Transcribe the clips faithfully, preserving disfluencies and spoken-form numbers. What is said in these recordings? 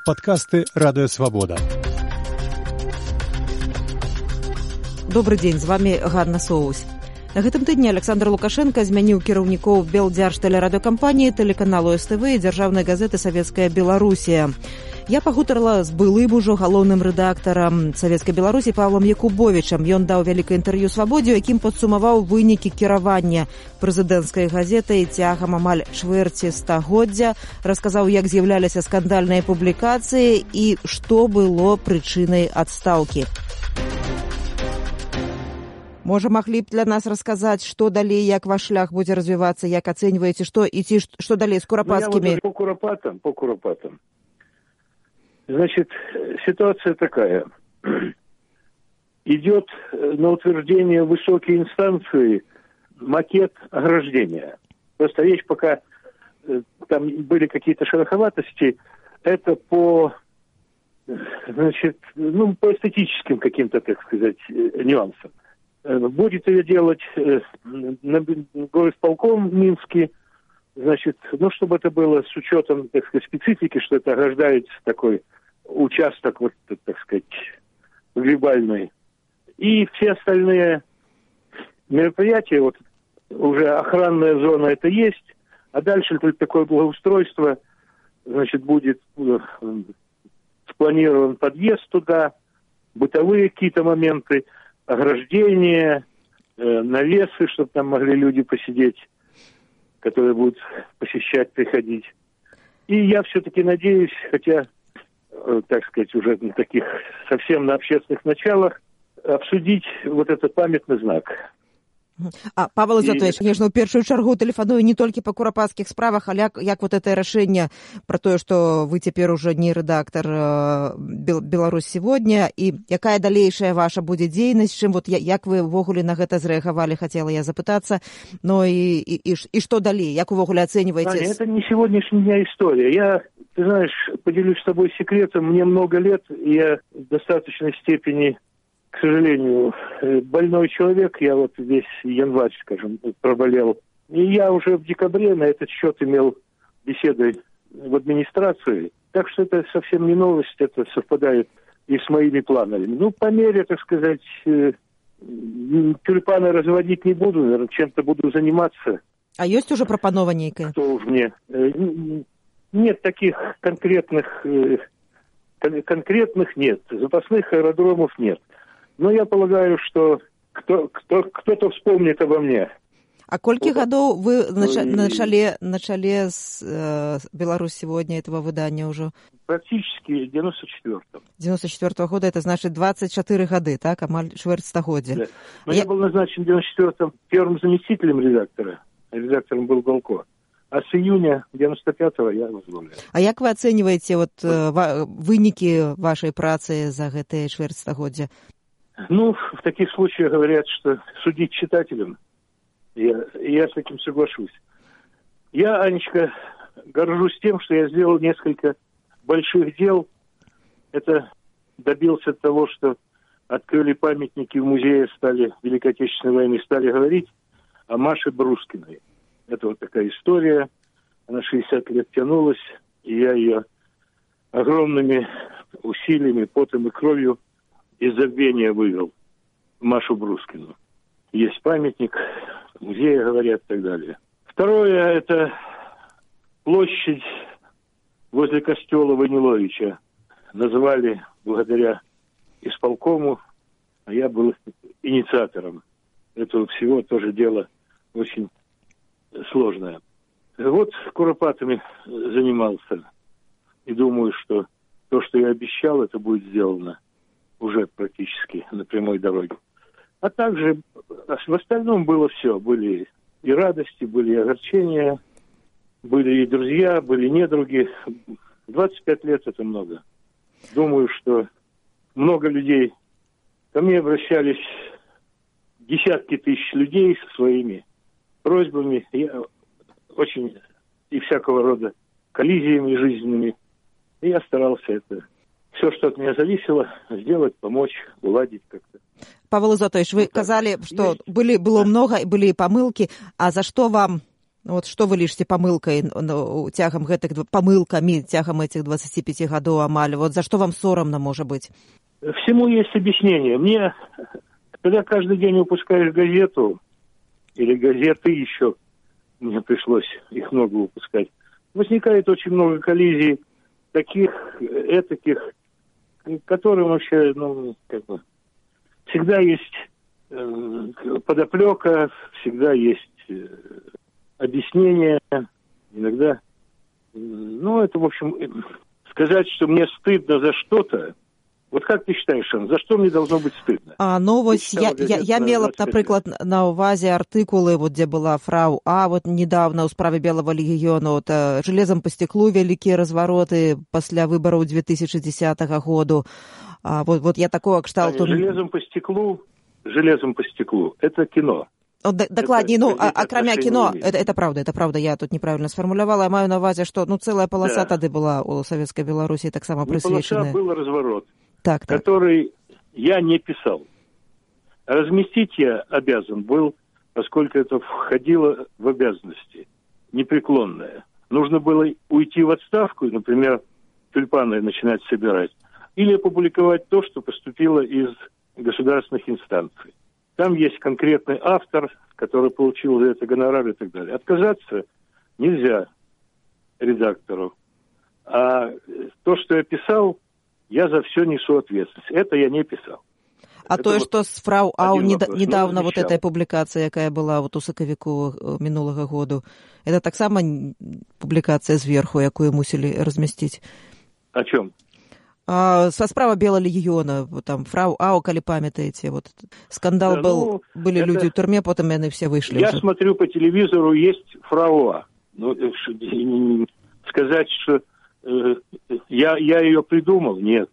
Подкасты «Радио Свобода». Добрый дзень, з вами Ганна Соусь. На гэтым тыдні Александр Лукашенко змяніў кіраўнікоў Белдзяржтэлерадыёкампаніі, тэлеканалу эс тэ вэ і дзяржаўнай газеты «Савецкая Беларусія». Я пагутарыла з былым ужо галоўным рэдактарам «Савецкай Беларусі» Павлам Якубовічам. Ён даў вялікае інтэрв'ю «Свабодзе», якім падсумаваў вынікі кіравання прэзідэнцкай газетай цягам амаль чвэрці стагоддзя, расказаў, як з'яўляліся скандальныя публікацыі і што было прычынай адстаўкі. Можа, маглі б для нас расказаць, што далей, як ваш шлях будзе развівацца, як ацэньваеце, што і ці што далей з Куропаткімі? Ну, я вот по Куропаткам, по Куропаткам. Значит, ситуация такая. Идет на утверждение высокой инстанции макет ограждения. Просто речь пока, там были какие-то шероховатости, это по, значит, ну, по эстетическим каким-то, так сказать, нюансам. Будет ее делать на горисполком в Минске, значит, ну, чтобы это было с учетом, так сказать, специфики, что это ограждается такой участок, вот, так сказать, глобальный. И все остальные мероприятия, вот, уже охранная зона это есть, а дальше только такое благоустройство, значит, будет спланирован подъезд туда, бытовые какие-то моменты, ограждение, э, навесы, чтобы там могли люди посидеть, которые будут посещать, приходить. И я все-таки надеюсь, хотя, э, так сказать, уже на таких совсем на общественных началах, обсудить вот этот памятный знак. А, Павел Изотович, конечно, в первую чергу телефоную не только по куропаткіх справах, але як, як вот это решение про то, что вы теперь уже не редактор э, «Беларусь сегодня», и якая далейшая ваша будет деятельность, чем вот як вы ввогуле на гэта зреагировали, хотела я запытаться, но и, и, и, и что далее, як вы ввогуле оцениваете? Аня, это не сегодняшняя история. Я, ты знаешь, поделюсь с тобой секретом, мне много лет, и я в достаточной степени, к сожалению, больной человек, я вот весь январь, скажем, проболел. И я уже в декабре на этот счет имел беседы в администрации. Так что это совсем не новость, это совпадает и с моими планами. Ну, по мере, так сказать, тюльпаны разводить не буду, наверное, чем-то буду заниматься. А есть уже пропанова некая? Кто уж мне... Нет таких конкретных... Конкретных нет. Запасных аэродромов нет. Но я полагаю, что кто, кто, кто-то вспомнит обо мне. А колькі гадоў вы на, на чале, на чале с э, «Беларусь сегодня» этого выдания уже? Практически в девяносто четвёртом. девяносто четвёртого года, это значит двадцать четыре года, так? Амаль чвэрць стагоддзя. Да. Но я... я был назначен в девяносто четвёртом первым заместителем редактора. Редактором был Голко. А с июня девяносто пятого я возглавляю. А як вы оцениваете вот, э, ва- вынікі вашей працы за гэтае чвэрць стагоддзя? Ну, в таких случаях говорят, что судить читателям. Я, я с этим соглашусь. Я, Анечка, горжусь тем, что я сделал несколько больших дел. Это добился того, что открыли памятники в музее, стали Великой Отечественной войны, стали говорить о Маше Брускиной. Это вот такая история. Она шестьдесят лет тянулась, и я ее огромными усилиями, потом и кровью из забвения вывел Машу Брускину. Есть памятник, в музее говорят и так далее. Второе, это площадь возле костела Ваниловича. Назвали благодаря исполкому, а я был инициатором этого всего, тоже дело очень сложное. Вот Куропатками занимался. И думаю, что то, что я обещал, это будет сделано уже практически на прямой дороге. А также в остальном было все. Были и радости, были и огорчения, были и друзья, были недруги. двадцать пять лет это много. Думаю, что много людей. Ко мне обращались десятки тысяч людей со своими просьбами. Я очень и всякого рода коллизиями жизненными. И я старался это... Все, что от меня зависело, сделать, помочь, уладить как-то. Павел Изотович, вы сказали, что были, было много, были и помылки, а за что вам Вот что вы лічыце памылкай ну, цягам гэтых памылкамі цягам этих двадцати пяти гадоў амаль? Вот за что вам соромно, может быть? Всему есть объяснение. Мне, когда каждый день выпускаешь газету, или газеты еще, мне пришлось их много выпускать, возникает очень много коллизий, таких, этаких, которым вообще, ну, как бы, всегда есть э, подоплека, всегда есть э, объяснение, иногда, ну, это, в общем, сказать, что мне стыдно за что-то. Вот как ты считаешь, Ан, за что мне должно быть стыдно? А, ну, вось я, я, я мела б, напрыклад, на увазе артыкулы, вот, где была фрау А, вот, недавно у справе Белого легіёну, вот, железом по стеклу вялікія развороты пасля выбораў две тысячи десятого году. А, вот, вот я такого кшталту... Железом по стеклу, железом по стеклу, это кино. О, д- докладней, ну, а, акрамя кино, это, это правда, это правда, я тут неправильно сформулявала, я маю на увазе, что, ну, целая полоса да. тады была у Советской Беларуси так само присвеченная. Полоса был разворот, так, так. который я не писал. Разместить я обязан был, поскольку это входило в обязанности непреклонное. Нужно было уйти в отставку, например, тюльпаны начинать собирать, или опубликовать то, что поступило из государственных инстанций. Там есть конкретный автор, который получил за это гонорар и так далее. Отказаться нельзя редактору. А то, что я писал, я за все несу ответственность. Это я не писал. А это то, вот что с фрау Ау вопрос, недавно вот этой публикация, якая была вот у сакавіку минулого году, это так само публикация сверху, якую мусили разместить? О чем? А, со справа Белого легіёна, там, фрау Ау, калі памятаете, вот скандал да, был, ну, были это... люди в тюрьме, потом они все вышли. Я уже. Смотрю по телевизору, есть фрау А. Ну, сказать, что э, я, я ее придумал, нет.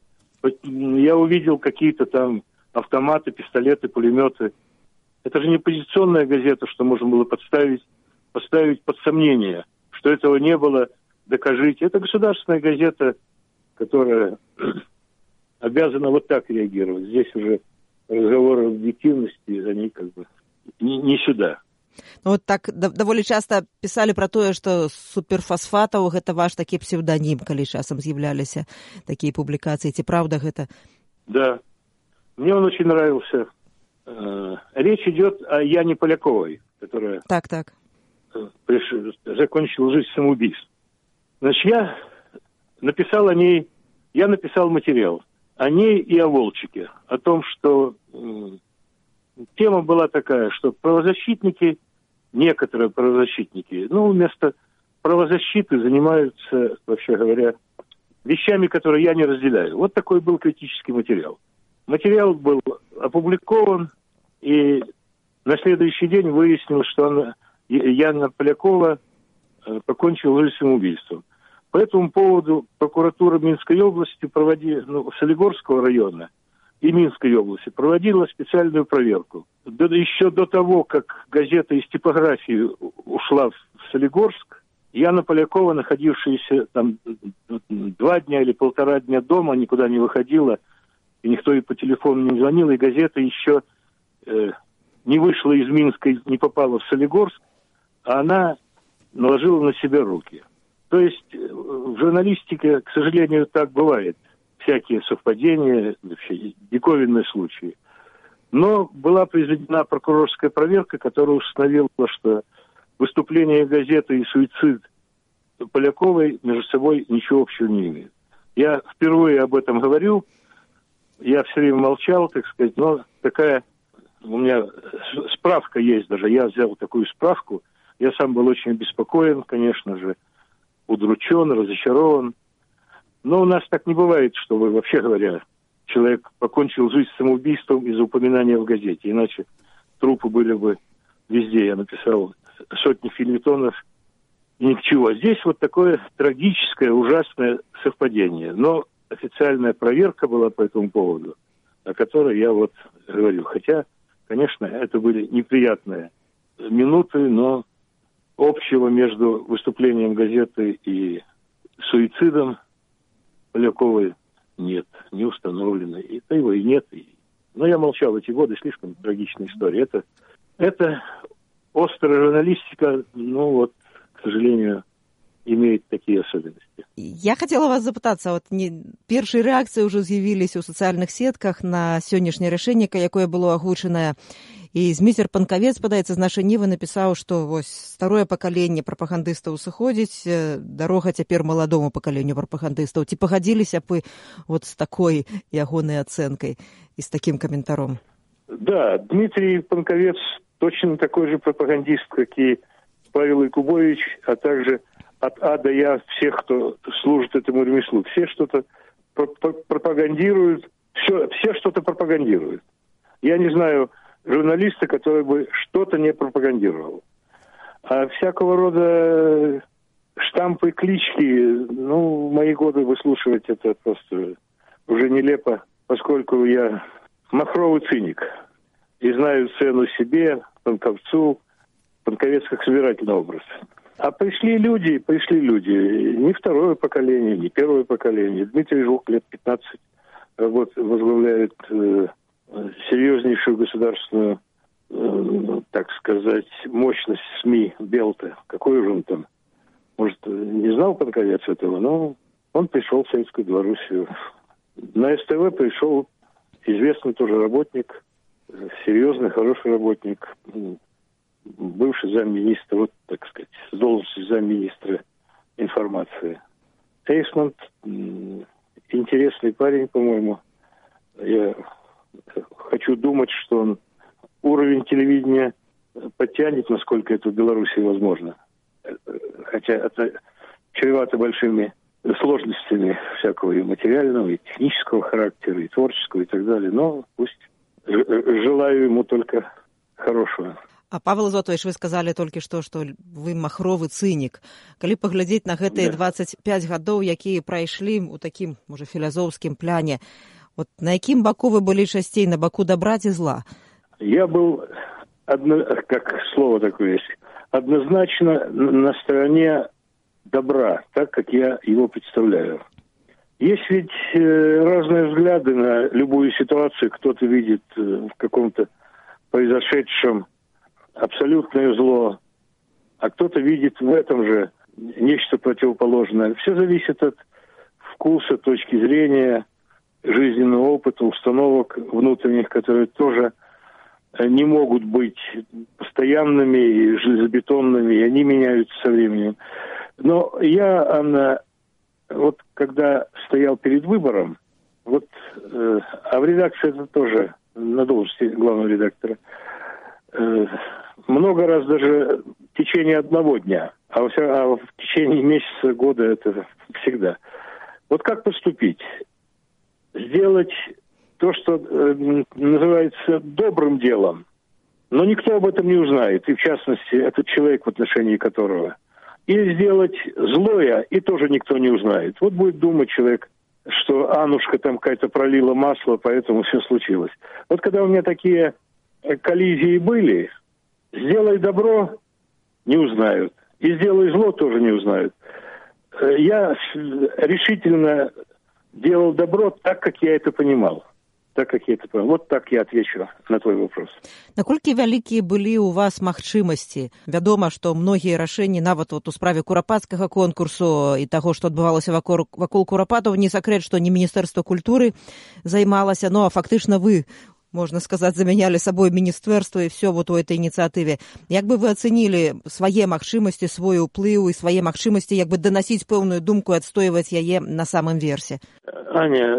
Я увидел какие-то там автоматы, пистолеты, пулеметы. Это же не оппозиционная газета, что можно было подставить, поставить под сомнение, что этого не было, докажите. Это государственная газета, которая обязана вот так реагировать. Здесь уже разговоры об объективности, они как бы не, не сюда. Ну, вот так довольно часто писали про то, что суперфосфатов это ваш таки псевдоним, коли часом з'являлись такие публикации. Это правда это? Да. Мне он очень нравился. Речь идет о Яне Поляковой, которая так, так. Приш... закончила жизнь самоубийством. Значит, я написал о ней, я написал материал о ней и о Волчике, о том, что м, тема была такая, что правозащитники, некоторые правозащитники, ну, вместо правозащиты занимаются, вообще говоря, вещами, которые я не разделяю. Вот такой был критический материал. Материал был опубликован, и на следующий день выяснилось, что она, Яна Полякова покончила жизнь самоубийством. По этому поводу прокуратура Минской области, проводи, ну, Солигорского района и Минской области проводила специальную проверку. До, еще до того, как газета из типографии ушла в Солигорск, Яна Полякова, находившаяся там два дня или полтора дня дома, никуда не выходила, и никто ей по телефону не звонил, и газета еще э, не вышла из Минска, не попала в Солигорск, а она наложила на себя руки. То есть в журналистике, к сожалению, так бывает. Всякие совпадения, вообще диковинные случаи. Но была произведена прокурорская проверка, которая установила, что выступление газеты и суицид Поляковой между собой ничего общего не имеют. Я впервые об этом говорю. Я все время молчал, так сказать, но такая у меня справка есть даже. Я взял такую справку. Я сам был очень обеспокоен, конечно же, удручен, разочарован. Но у нас так не бывает, что, вообще говоря, человек покончил жизнь самоубийством из-за упоминания в газете. Иначе трупы были бы везде. Я написал сотни фельетонов, и ни к чему. А здесь вот такое трагическое, ужасное совпадение. Но официальная проверка была по этому поводу, о которой я вот говорю. Хотя, конечно, это были неприятные минуты, но общего между выступлением газеты и суицидом Поляковой нет, не установлено. И да его и нет. И... Но я молчал эти годы, слишком трагичная история. Это, это острая журналистика, ну вот, к сожалению, имеет такие особенности. Я хотела вас запытацца, вот не першыя рэакцыі ўжо з'явіліся ў сацыяльных сетках на сённяшняе рашэнне, якое было агучанае. І Зміцер Панкавец, падаецца, з нашай Нівы напісаў, што вось старое пакаленне прапагандыстаў сыходзіць, дарога цяпер маладому пакаленню прапагандыстаў. Ці пагадзіліся б вы вот з такой ягонай ацэнкай і з такім каментаром? Да, Дмитрий Панковец точно такой же пропагандист, как и Павел Якубович, а также от А до Я всех, кто служит этому ремеслу. Все что-то пропагандируют, все, все что-то пропагандируют. Я не знаю журналиста, который бы что-то не пропагандировал. А всякого рода штампы, клички, ну, в мои годы выслушивать это просто уже нелепо, поскольку я махровый циник и знаю цену себе, Панковцу, Панковец как собирательный образ. А пришли люди, пришли люди, не второе поколение, не первое поколение. Дмитрий Жук лет пятнадцать вот, возглавляет э, серьезнейшую государственную, э, так сказать, мощность СМИ Белта. Какой же он там? Может, не знал Панковец этого, но он пришел в Советскую Белоруссию. На СТВ пришел известный тоже работник, серьезный, хороший работник, бывший замминистра, вот, так сказать, с должности замминистра информации. Эйсмонт, интересный парень, по-моему. Я хочу думать, что он уровень телевидения подтянет, насколько это в Беларуси возможно. Хотя это чревато большими сложностями всякого и материального, и технического характера, и творческого, и так далее. Но пусть. Желаю ему только хорошего. А Павел Зотович, вы сказали толькі што, што вы махровы цынік. Калі паглядзець на гэтыя двадцать пять гадоў, якія прайшлі ў такім, можа, філасофскім пляне, вот на якім баку вы былі часцей, на баку добра ці зла? Я был, одно, как слово такое есть, однозначно на стороне добра, так как я его представляю. Есть ведь э, разные взгляды на любую ситуацию. Кто-то видит э, в каком-то произошедшем абсолютное зло, а кто-то видит в этом же нечто противоположное. Все зависит от вкуса, точки зрения, жизненного опыта, установок внутренних, которые тоже не могут быть постоянными и железобетонными, и они меняются со временем. Но я, Анна, вот когда стоял перед выбором, вот, э, а в редакции это тоже на должности главного редактора, э, много раз даже в течение одного дня, а, во, а в течение месяца, года это всегда. Вот как поступить? Сделать то, что э, называется добрым делом, но никто об этом не узнает, и в частности этот человек, в отношении которого. Или сделать злое, и тоже никто не узнает. Вот будет думать человек, что Аннушка там какая-то пролила масло, поэтому все случилось. Вот когда у меня такие коллизии были, сделай добро, не узнают. И сделай зло, тоже не узнают. Я решительно делал добро так, как я это понимал. Так, как я это понял. Вот так я отвечу на твой вопрос. Наколькі вялікія былі ў вас магчымасці? Вядома, што многія рашэнні, нават вот у справе курапацкага конкурсу і таго, што адбывалася вакол, вакол курапатаў, не сакрэт, што не Міністэрства культуры займалася, ну а фактычна вы, можна сказаць, замянялі сабой міністэрства і все вот у этой ініцыятыве. Як бы вы ацэнілі свае магчымасці, свой уплыў і свае магчымасці, як бы данасіць пэўную думку і адстойваць яе на самым версе? Аня,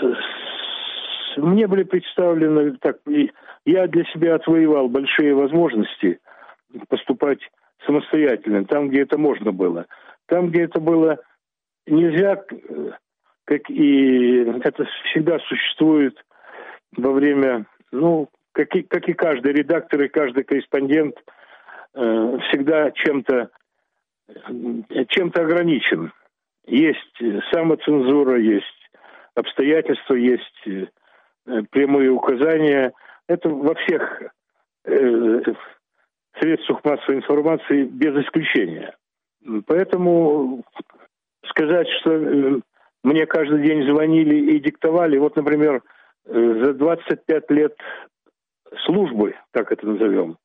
мне были представлены так, я для себя отвоевал большие возможности поступать самостоятельно, там, где это можно было. Там, где это было нельзя, как и это всегда существует во время, ну, как и, как и каждый редактор и каждый корреспондент э, всегда чем-то чем-то ограничен. Есть самоцензура, есть обстоятельства, есть прямые указания. Это во всех э, средствах массовой информации без исключения. Поэтому сказать, что э, мне каждый день звонили и диктовали, вот, например, э, за двадцать пять лет службы, так это назовем,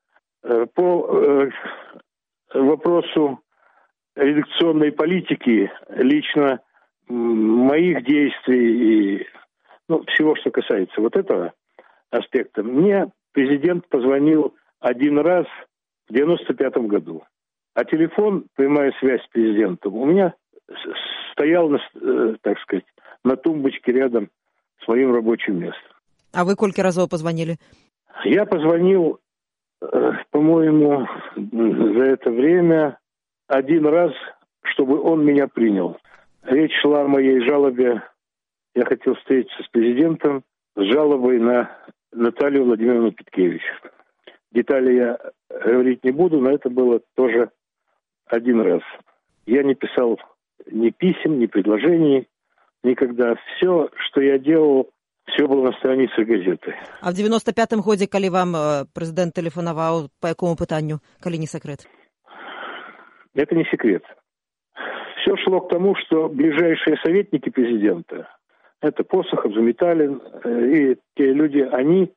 По вопросу редакционной политики, лично моих действий и ну, всего, что касается вот этого аспекта, мне президент позвонил один раз в девяносто пятом году. А телефон, прямая связь с президентом, у меня стоял, на, так сказать, на тумбочке рядом с моим рабочим местом. А вы сколько разов позвонили? Я позвонил, по-моему, за это время один раз, чтобы он меня принял. Речь шла о моей жалобе. Я хотел встретиться с президентом с жалобой на Наталью Владимировну Петкевич. Детали я говорить не буду, но это было тоже один раз. Я не писал ни писем, ни предложений никогда. Все, что я делал, все было на странице газеты. А в девяносто пятом году, коли вам президент телефоновал, по какому питанню, коли не секрет? Это не секрет. Все шло к тому, что ближайшие советники президента, это Посохов, Заметалин и те люди, они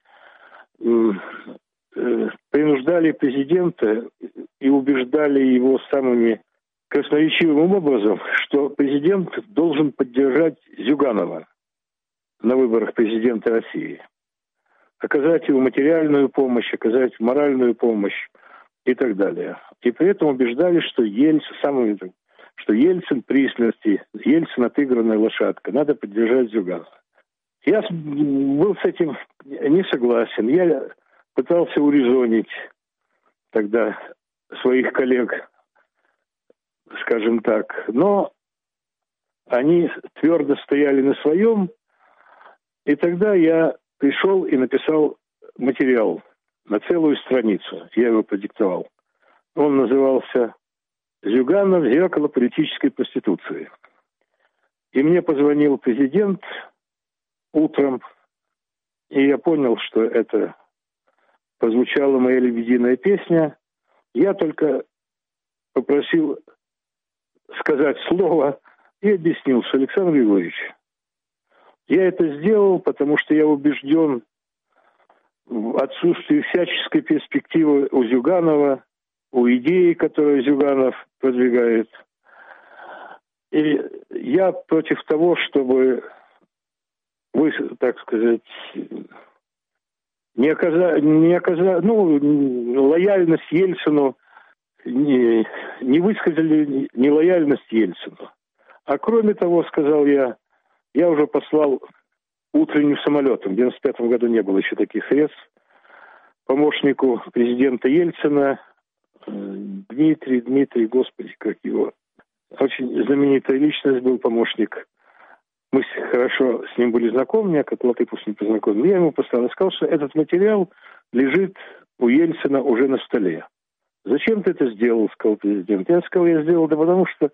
принуждали президента и убеждали его самыми красноречивым образом, что президент должен поддержать Зюганова на выборах президента России. Оказать ему материальную помощь, оказать моральную помощь и так далее. И при этом убеждали, что Ельцин, самый, что Ельцин при смерти, Ельцин отыгранная лошадка, надо поддержать Зюганова. Я был с этим не согласен. Я пытался урезонить тогда своих коллег, скажем так, но они твердо стояли на своем, и тогда я пришел и написал материал на целую страницу. Я его продиктовал. Он назывался «Зюганов. Зеркало политической проституции». И мне позвонил президент утром, и я понял, что это прозвучала моя лебединая песня. Я только попросил сказать слово и объяснил, что Александр Григорьевич, я это сделал, потому что я убежден в отсутствии всяческой перспективы у Зюганова, у идеи, которую Зюганов продвигает. И я против того, чтобы вы, так сказать, не оказали, не оказали ну, лояльность Ельцину, не, не высказали нелояльность Ельцину. А кроме того, сказал я, я уже послал утренним самолетом, в девяносто пятом году не было еще таких средств, помощнику президента Ельцина, Дмитрий, Дмитрий, господи, как его, очень знаменитая личность был помощник. Мы хорошо с ним были знакомы, я как Латыпов с ним познакомил. Я ему послал и сказал, что этот материал лежит у Ельцина уже на столе. «Зачем ты это сделал?» — сказал президент. Я сказал, я сделал, да потому что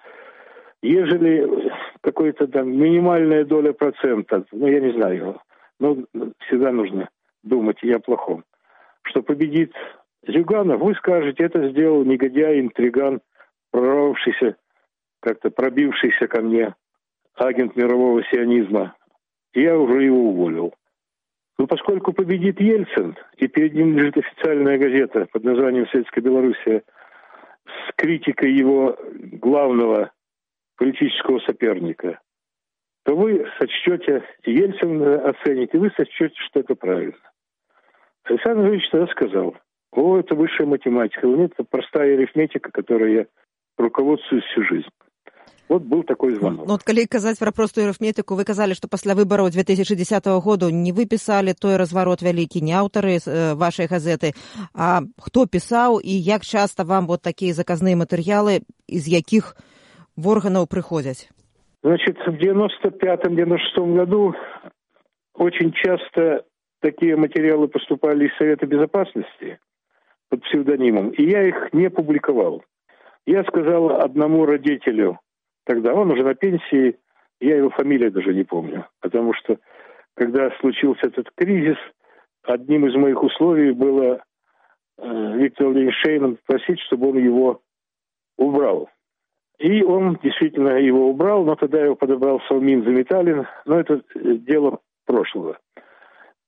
ежели какая-то там минимальная доля процента, ну, я не знаю его, но всегда нужно думать и о плохом, что победит Зюганов, вы скажете, это сделал негодяй, интриган, прорвавшийся, как-то пробившийся ко мне агент мирового сионизма. И я уже его уволил. Но поскольку победит Ельцин, и перед ним лежит официальная газета под названием «Советская Белоруссия» с критикой его главного политического соперника, то вы сочтете, Ельцин оцените, вы сочтете, что это правильно. Александр Ильич тогда сказал, о, это высшая математика, нет, это простая арифметика, которой я руководствуюсь всю жизнь. Вот был такой звонок. Ну, от коли казаць пра простую арифметику, вы казалі, што пасля выбараў две тысячи десятого году не вы пісалі той разварот вялікі, не аўтары э, вашай газеты, а хто пісаў і як часта вам вот такія заказныя матэрыялы, из якіх органаў прыходзяць? Значит, в девяносто пятом — девяносто шестом году очень часто такие материалы поступали из Совета Безопасности под псевдонимом, и я их не публиковал. Я сказал одному родителю, тогда он уже на пенсии, я его фамилию даже не помню, потому что, когда случился этот кризис, одним из моих условий было э, Виктора Владимировича Шейна попросить, чтобы он его убрал. И он действительно его убрал, но тогда его подобрал Салмин Заметалин, но это дело прошлого.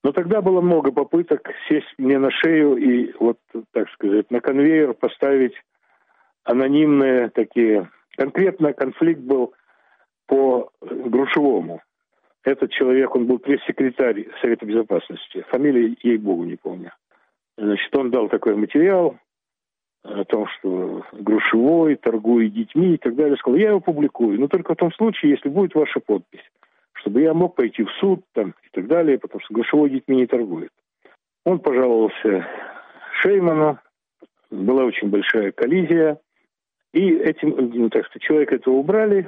Но тогда было много попыток сесть мне на шею и, вот, так сказать, на конвейер поставить анонимные такие. Конкретно конфликт был по Грушевому. Этот человек, он был пресс-секретарь Совета Безопасности. Фамилии, ей-богу, не помню. Значит, он дал такой материал о том, что Грушевой торгует детьми и так далее. Сказал, я его публикую, но только в том случае, если будет ваша подпись, чтобы я мог пойти в суд там, и так далее, потому что Грушевой детьми не торгует. Он пожаловался Шейману, была очень большая коллизия, и этим, ну, так сказать, человека этого убрали,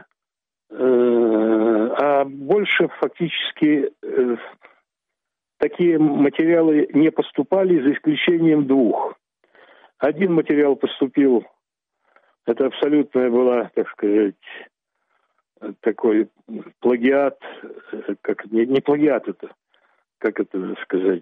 а больше фактически такие материалы не поступали, за исключением двух. Один материал поступил, это абсолютная была, так сказать, такой плагиат, как не, не плагиат это, как это сказать,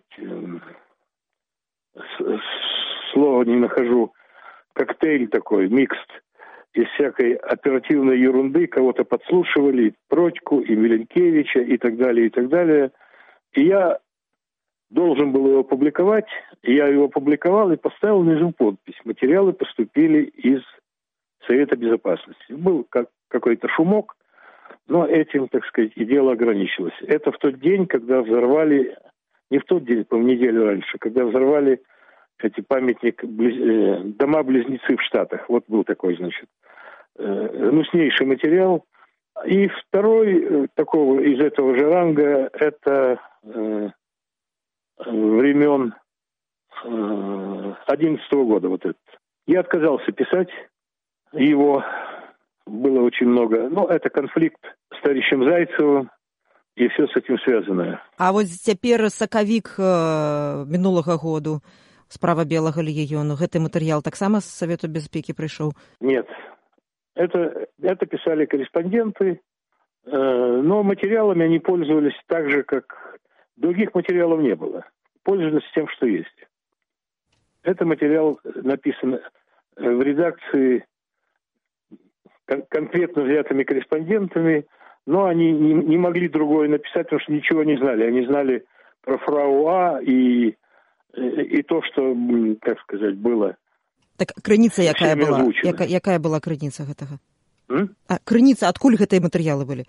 слово не нахожу, коктейль такой, микст из всякой оперативной ерунды, кого-то подслушивали, и Протьку, и Миленкевича, и так далее, и так далее. И я должен был его публиковать, и я его опубликовал и поставил внизу подпись. Материалы поступили из Совета Безопасности. Был как, какой-то шумок, но этим, так сказать, и дело ограничилось. Это в тот день, когда взорвали, не в тот день, по-моему, неделю раньше, когда взорвали эти памятник, близ, дома-близнецы в Штатах. Вот был такой, значит, гнуснейший материал. И второй такого из этого же ранга, это э, времен одиннадцатого года вот этот. Я отказался писать его, было очень много. Но это конфликт с товарищем Зайцевым и все с этим связанное. А вот теперь сакавік э, минулого году, справа Белого легіону, гэты матэрыял таксама з Совету Бяспекі прыйшоў? Нет. Это, это писали корреспонденты, э, но материалами они пользовались так же, как других материалов не было. Пользовались тем, что есть. Это материал написан в редакции кон- конкретно взятыми корреспондентами, но они не, не могли другое написать, потому что ничего не знали. Они знали про фрау А и, и то, что, как сказать, было. Так крыніца якая была? Яка, якая была крыніца гэтага? М? А крыніца, адкуль гэтыя матэрыялы былі?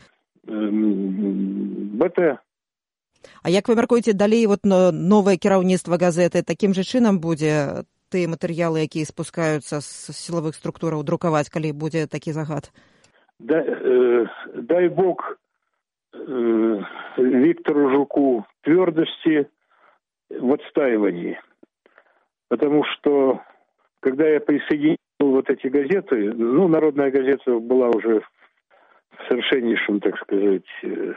БТ. А як вы мяркуеце далей, вот новае кіраўніцтва газеты такім жа чынам будзе тыя матэрыялы, якія спускаюцца з сілавых структураў, друкаваць, калі будзе такі загад? Да, э, дай бог э, Виктору Жуку твердости в отстаивании. Потому что когда я присоединил вот эти газеты, ну, Народная газета была уже в совершеннейшем, так сказать,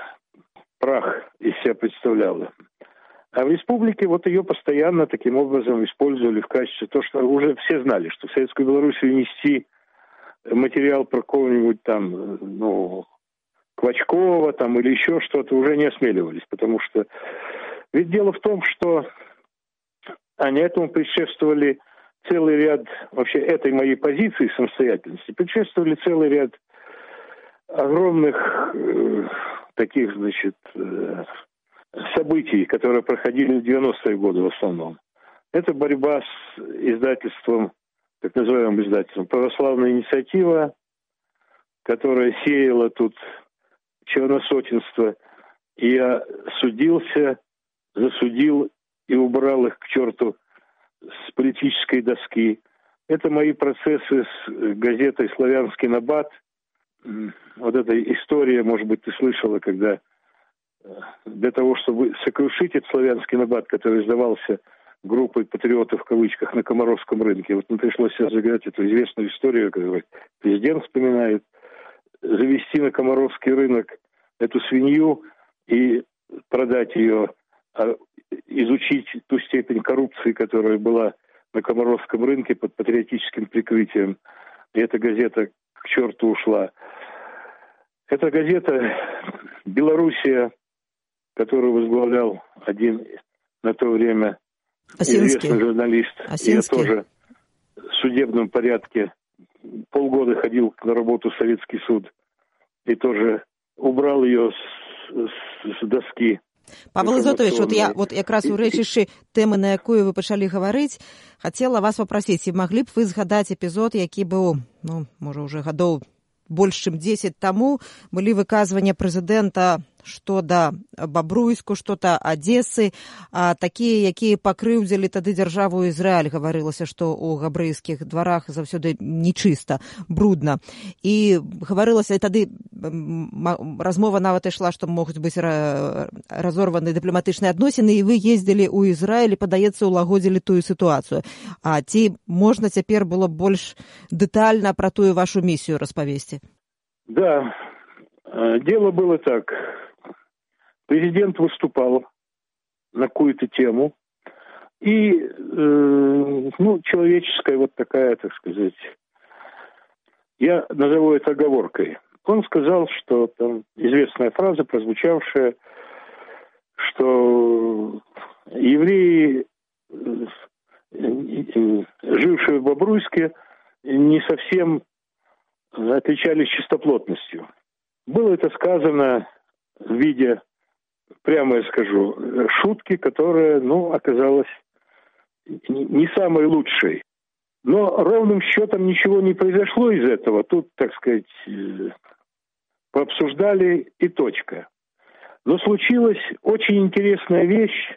прах из себя представляла. А в республике вот ее постоянно таким образом использовали в качестве того, что уже все знали, что в Советскую Белоруссию нести материал про кого-нибудь там, ну, Квачкова там или еще что-то уже не осмеливались, потому что ведь дело в том, что они этому предшествовали целый ряд, вообще этой моей позиции самостоятельности, предшествовали целый ряд огромных э, таких, значит, э, событий, которые проходили в девяностые годы в основном. Это борьба с издательством, так называемым издательством, «Православная инициатива», которая сеяла тут черносотенство. И я судился, засудил и убрал их к черту с политической доски. Это мои процессы с газетой «Славянский набат». Вот эта история, может быть, ты слышала, когда для того, чтобы сокрушить этот «Славянский набат», который издавался группой патриотов в кавычках на Комаровском рынке, вот мне пришлось сейчас загадать эту известную историю, которую президент вспоминает, завести на Комаровский рынок эту свинью и продать ее, изучить ту степень коррупции, которая была на Комаровском рынке под патриотическим прикрытием. И эта газета к черту ушла. Эта газета «Белоруссия», которую возглавлял один на то время Осинский. известный журналист. Осинский. Я тоже в судебном порядке полгода ходил на работу в Советский суд и тоже убрал ее с, с, с доски. Павел Изотович, вот я вот якраз у рэчышчы тэмы, на якую вы пачалі гаварыць, хацела вас папрасіць, ці маглі б вы згадаць эпізод, які быў, ну, можа, уже гадоў больш чым дзесяць таму, былі выказванні прэзідэнта што да Бабруйску, што да Адесы, а такія, якія пакрыўдзілі тады дзяржаву Ізраіль. Гаварылася, што ў габрэйскіх дварах заўсёды нечыста, брудна. І гаварылася, тады размова нават ішла, што могуць быць разорваны дыпламатычныя адносіны, і вы ездзілі ў Ізраіль і, падаецца, улагодзілі тую сітуацыю. А ці можна цяпер было больш дэтальна пра тую вашу місію распавесці? Да, дело было так. Президент выступал на какую-то тему, и, э, ну, человеческая вот такая, так сказать, я назову это оговоркой. Он сказал, что там известная фраза, прозвучавшая, что евреи, жившие в Бобруйске, не совсем отличались чистоплотностью. Было это сказано в виде, прямо я скажу, шутки, которая, ну, оказалась не самой лучшей. Но ровным счетом ничего не произошло из этого. Тут, так сказать, пообсуждали и точка. Но случилась очень интересная вещь.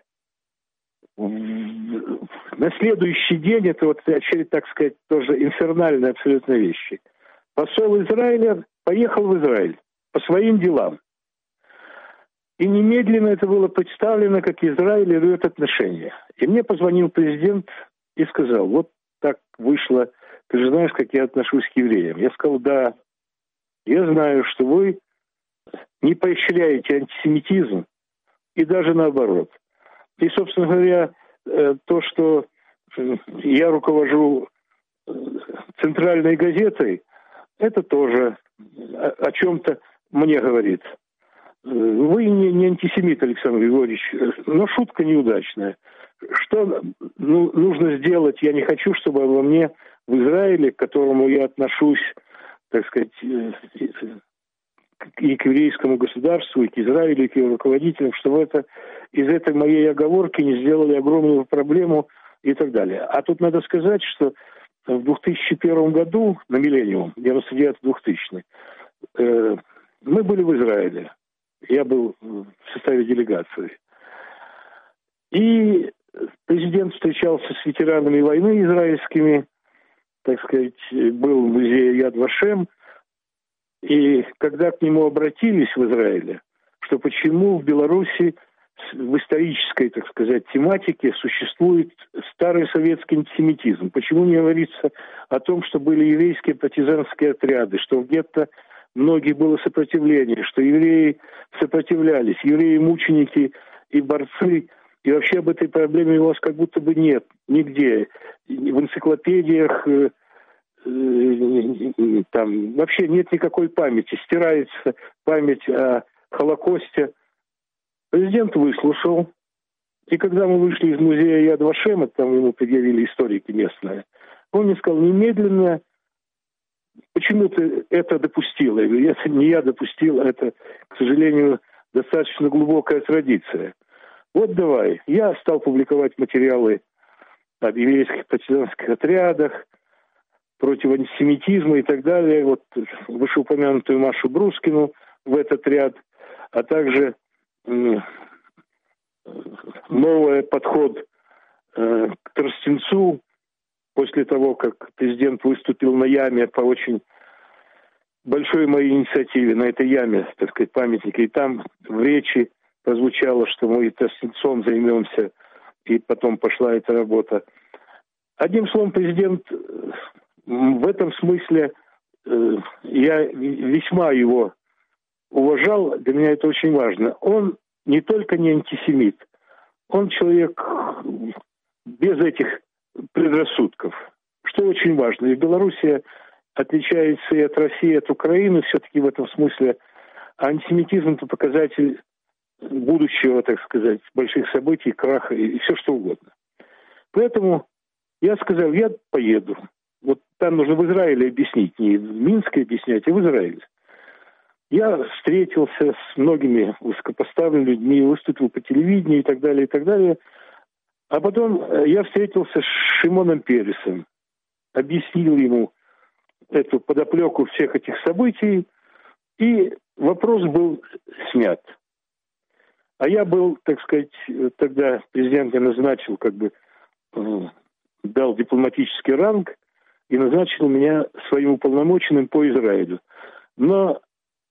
На следующий день, это вот, так сказать, тоже инфернальные абсолютно вещи. Посол Израиля поехал в Израиль по своим делам. И немедленно это было представлено, как Израиль рвет отношения. И мне позвонил президент и сказал: вот так вышло, ты же знаешь, как я отношусь к евреям. Я сказал: да, я знаю, что вы не поощряете антисемитизм, и даже наоборот. И, собственно говоря, то, что я руковожу центральной газетой, это тоже о чем-то мне говорит. Вы не, не антисемит, Александр Григорьевич, но шутка неудачная. Что ну, нужно сделать? Я не хочу, чтобы обо мне в Израиле, к которому я отношусь, так сказать, и к еврейскому государству, и к Израилю, и к его руководителям, чтобы это, из этой моей оговорки не сделали огромную проблему и так далее. А тут надо сказать, что в две тысячи первом году, на миллениум, девяносто девятый двухтысячный, э, мы были в Израиле. Я был в составе делегации. И президент встречался с ветеранами войны израильскими, так сказать, был в музее Яд Вашем. И когда к нему обратились в Израиле, что почему в Беларуси в исторической, так сказать, тематике существует старый советский антисемитизм. Почему не говорится о том, что были еврейские партизанские отряды, что где-то многих было сопротивление, что евреи сопротивлялись, евреи-мученики и борцы, и вообще об этой проблеме у вас как будто бы нет нигде. В энциклопедиях э, э, там вообще нет никакой памяти, стирается память о Холокосте. Президент выслушал, и когда мы вышли из музея Яд Вашем, там ему предъявили историки местные, он мне сказал: немедленно, почему ты это допустил? Я говорю: это не я допустил, это, к сожалению, достаточно глубокая традиция. Вот давай. Я стал публиковать материалы об еврейских партизанских отрядах, против антисемитизма и так далее. Вот вышеупомянутую Машу Брускину в этот ряд, а также э, новый подход э, к Тростенцу, после того, как президент выступил на яме по очень большой моей инициативе, на этой яме, так сказать, памятника, и там в речи прозвучало, что мы Тростенцом займемся, и потом пошла эта работа. Одним словом, президент в этом смысле, э, я весьма его уважал, для меня это очень важно. Он не только не антисемит, он человек без этих предрассудков, что очень важно. И Белоруссия отличается и от России, и от Украины все-таки в этом смысле. А антисемитизм – это показатель будущего, так сказать, больших событий, краха и все что угодно. Поэтому я сказал: я поеду. Вот там нужно в Израиле объяснить, не в Минске объяснять, а в Израиле. Я встретился с многими высокопоставленными людьми, выступил по телевидению и так далее, и так далее. А потом я встретился с Шимоном Пересом, объяснил ему эту подоплеку всех этих событий, и вопрос был снят. А я был, так сказать, тогда президент меня назначил, как бы дал дипломатический ранг и назначил меня своим уполномоченным по Израилю. Но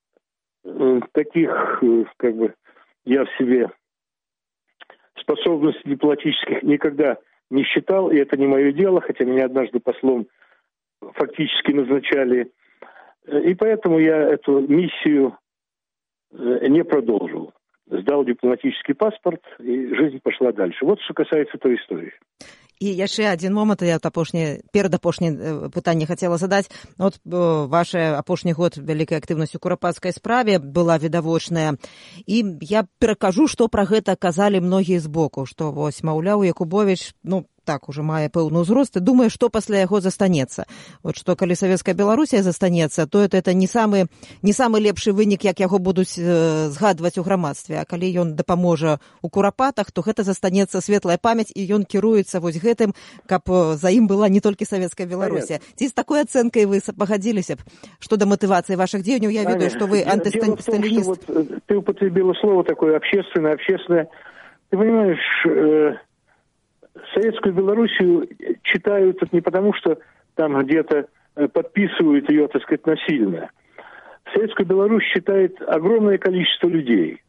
таких, как бы, я в себе способностей дипломатических никогда не считал, и это не мое дело, хотя меня однажды послом фактически назначали. И поэтому я эту миссию не продолжил. Сдал дипломатический паспорт, и жизнь пошла дальше. Вот что касается той истории. І яшчэ адзін момант, я апошні, перад апошняе пытанне хацела задаць. От ваша апошні год вялікай актыўнасць у курапацкай справе была відавочная. І я перакажу, што пра гэта казалі многія з боку, што вось, маўляў, Якубовіч, ну, так уже мае пэўны ўзрост і думае, што пасля яго застанецца. Вот што калі савецкая Беларусія застанецца, то это, это не самы не самы лепшы вынік, як яго будуць э, згадваць у грамадстве. А калі ён дапаможа у курапатах, то гэта застанецца светлая памяць, і ён кіруецца вось гэтым, каб за ім была не толькі савецкая Беларусія. Ці з такой ацэнкай вы пагадзіліся б? Што да матывацыі вашых дзеянняў, я ведаю, што вы антысталініст. Вот, ты употребила слово такое общественное, общественное. Ты понимаешь, э, Советскую Белоруссию читают не потому, что там где-то подписывают ее, так сказать, насильно. Советскую Беларусь читает огромное количество людей.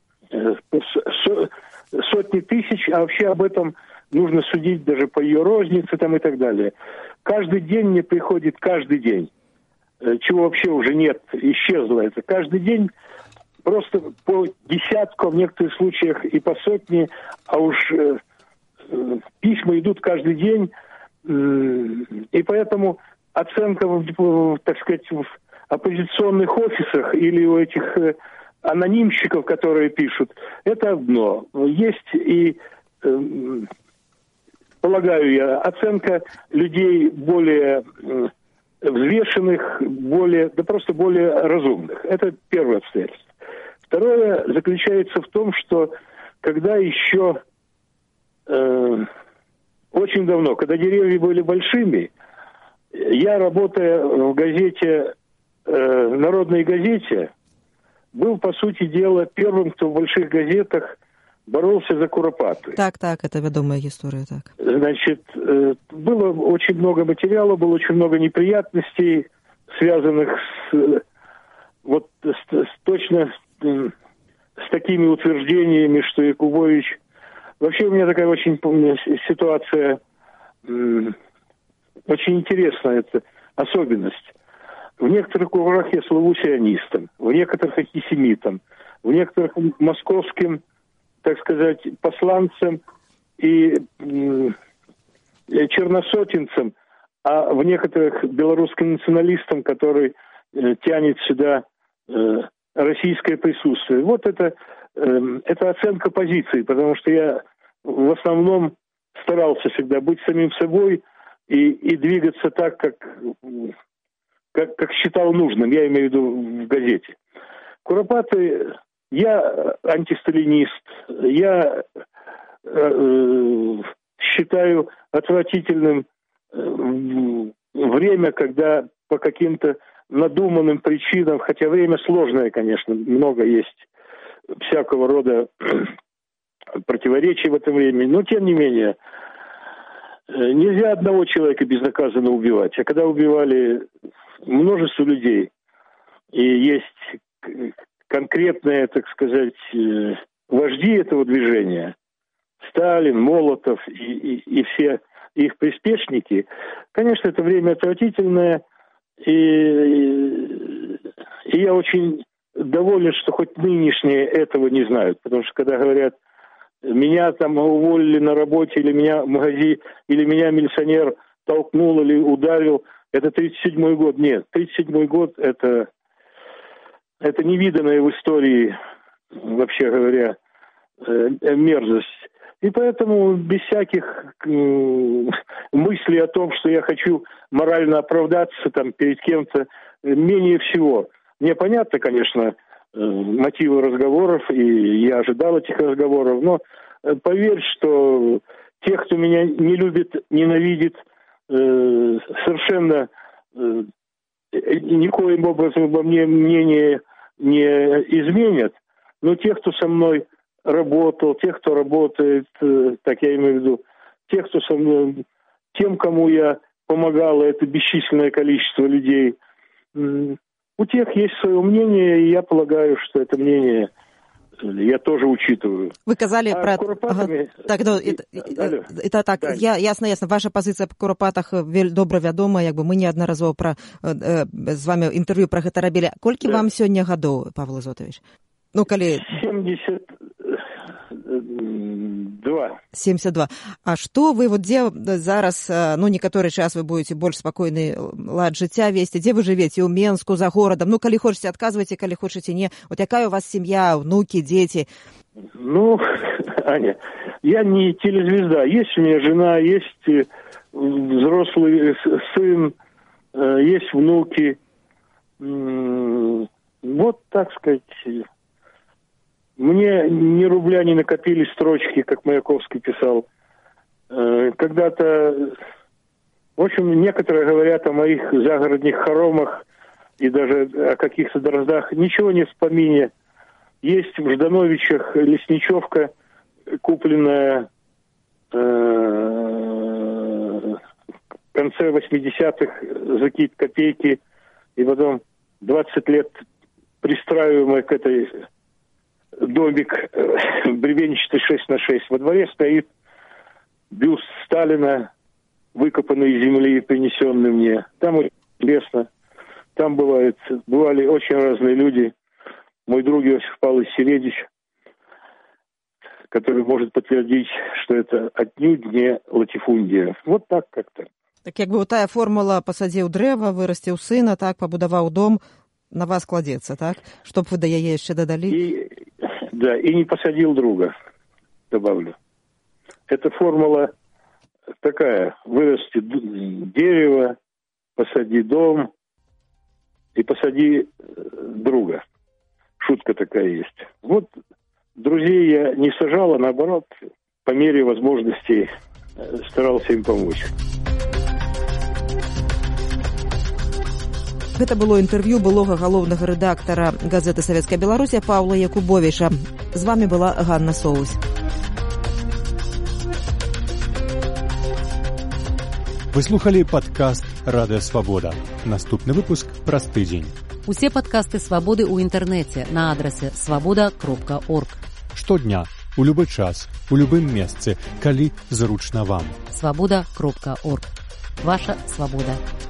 Сотни тысяч, а вообще об этом нужно судить даже по ее рознице там и так далее. Каждый день мне приходит, каждый день, чего вообще уже нет, исчезло это. Каждый день просто по десятку, в некоторых случаях и по сотне, а уж... Письма идут каждый день, и поэтому оценка, так сказать, в оппозиционных офисах или у этих анонимщиков, которые пишут, это одно. Есть и, полагаю я, оценка людей более взвешенных, более, да просто более разумных. Это первое обстоятельство. Второе заключается в том, что когда еще... Очень давно, когда деревья были большими, я, работая в газете, э, «Народной газете», был, по сути дела, первым, кто в больших газетах боролся за куропаты. Так, так, это ведомая история, так. Значит, э, было очень много материала, было очень много неприятностей, связанных с, вот, с, с, точно с, с такими утверждениями, что Якубович... Вообще у меня такая очень, помню, ситуация, м- очень интересная, это особенность. В некоторых кругах я слыву сионистом, в некоторых антисемитом, в некоторых московским, так сказать, посланцем и м- черносотенцем, а в некоторых белорусским националистам, который э, тянет сюда э, российское присутствие. Вот это... Это оценка позиции, потому что я в основном старался всегда быть самим собой и, и двигаться так, как, как, как считал нужным, я имею в виду в газете. Куропаты, я антисталинист, я э, считаю отвратительным э, время, когда по каким-то надуманным причинам, хотя время сложное, конечно, много есть, всякого рода противоречий в этом времени. Но, тем не менее, нельзя одного человека безнаказанно убивать. А когда убивали множество людей, и есть конкретные, так сказать, вожди этого движения, Сталин, Молотов и, и, и все их приспешники, конечно, это время отвратительное, и, и я очень... доволен, что хоть нынешние этого не знают, потому что когда говорят, меня там уволили на работе, или меня в магазине, или меня милиционер толкнул или ударил, это тридцать седьмой год. Нет, тридцать седьмой год это, это невиданная в истории, вообще говоря, мерзость. И поэтому без всяких мыслей о том, что я хочу морально оправдаться там перед кем-то, менее всего. Мне понятно, конечно, мотивы разговоров, и я ожидал этих разговоров. Но поверь, что те, кто меня не любит, ненавидит, совершенно никоим образом обо мне мнение не изменят. Но те, кто со мной работал, те, кто работает, так я имею в виду, те, кто со мной, тем, кому я помогал, это бесчисленное количество людей, у тех есть свое мнение, и я полагаю, что это мнение я тоже учитываю. Вы казали а про... Куропатами... Ага. Так, ну, это, это, это так, да. я, ясно, ясно. Ваша позиція по Куропатах добра вядома, як бы мы неаднаразова пра, э, з вами інтэрв'ю пра гэта рабілі. Колькі да. вам сёння гадоў, Павел Изотович? Ну, калі... семьдесят два. семьдесят два. А што вы, вот дзе зараз, ну, некаторы час вы будете больш спакойны лад жыцця весці, дзе вы жывеце? У Менску, за горадам? Ну, калі хочаце, адказвайце, калі хочаце, не. Вот якая у вас сям'я, внуки, дети? Ну, Аня, я не телезвезда. Есть у меня жена, есть взрослый сын, есть внуки. Вот, так сказать... Мне ни рубля не накопили строчки, как Маяковский писал. Когда-то, в общем, некоторые говорят о моих загородных хоромах и даже о каких-то дроздах. Ничего не в помине. Есть в Ждановичах лесничевка, купленная э, в конце восьмидесятых за какие-то копейки, и потом двадцать лет пристраиваемая к этой... домик бревенчатый шесть на шесть. Во дворе стоит бюст Сталина, выкопанный из земли, принесенный мне. Там очень лестно. Там бывает, бывали очень разные люди. Мой друг Иосиф Павлович Середич, который может подтвердить, что это отнюдь не латифундия. Вот так как-то. Так як бы тая формула «пасадзіў дрэва, вырасціў сына», так, пабудаваў дом, на вас кладецца, так? Чтоб вы да яе яшчэ дадалі? И, да, и не посадил друга, добавлю. Эта формула такая: вырасти дерево, посади дом и посади друга. Шутка такая есть. Вот друзей я не сажал, а наоборот, по мере возможностей старался им помочь. Гэта было інтэрв'ю былога галоўнага рэдактара газеты «Савецкая Беларусія» Паўла Якубовіча. З вами была Ганна Соусь. Вы слухали падкаст «Радыё Свабода». Наступны выпуск праз тыдзень. Усе падкасты «Свабоды» ў інтэрнэце на адрасе свабода кропка орг. Штодня, у любы час, у любым месцы, калі зручна вам. свабода кропка орг. Ваша свабода.